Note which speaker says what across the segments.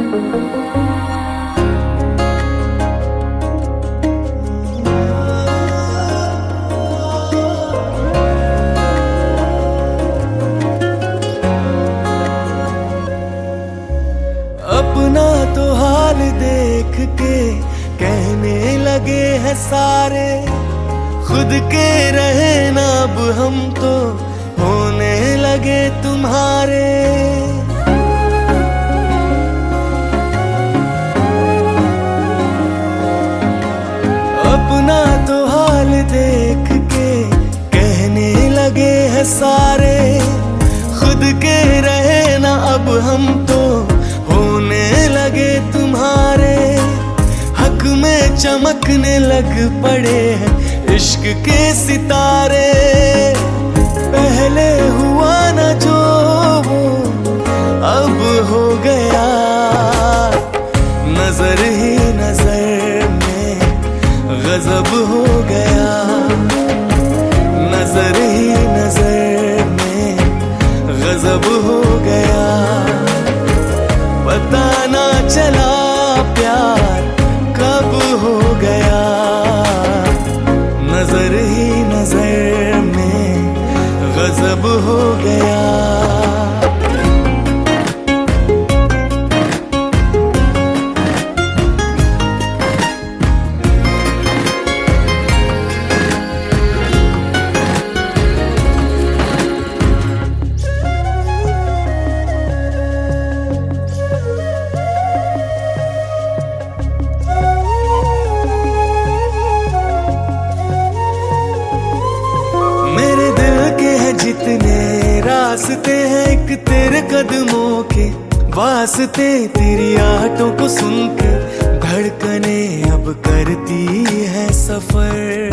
Speaker 1: अपना तो हाल देख के कहने लगे हैं सारे, खुद के रहे ना अब हम तो होने लगे तुम्हारे। अपना तो हाल देख के कहने लगे हैं सारे, खुद के रहे ना अब हम तो होने लगे तुम्हारे। हक में चमकने लग पड़े हैं इश्क के सितारे, पहले हुआ न जो वो अब हो गया। नजर ही नजर में गजब हो गया, नजर ही नजर में गजब हो गया। पता ना चला प्यार कब हो गया, नजर ही नजर में गजब हो गया। जितने रास्ते हैं एक तेरे कदमों के वास्ते, तेरी आहटों को सुन के धड़कने अब करती है सफर।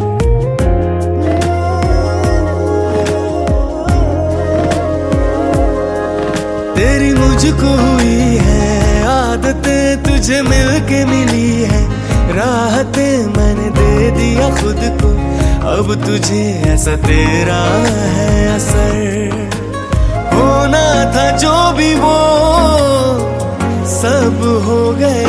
Speaker 1: तेरी मुझको हुई है आदतें, तुझे मिलके मिली है राहतें। मैंने दे दिया खुद को अब तुझे, ऐसा तेरा है असर। होना था जो भी वो सब हो गया।